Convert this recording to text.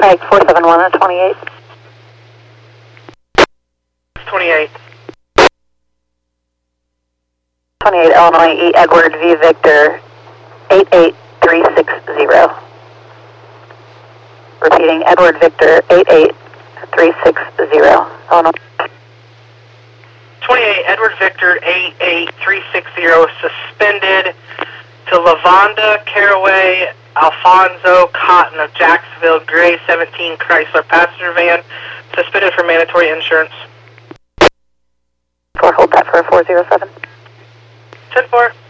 Pike 471 and 28. 28. 28 Illinois E. Edward V. Victor 88360. Repeating, Edward Victor 88360. Illinois. 28 Edward Victor 88360 suspended to Lavonda Caraway Alfonso Cotton of Jacksonville, gray 17 Chrysler passenger van, suspended for mandatory insurance. Hold that for 407. 10-4.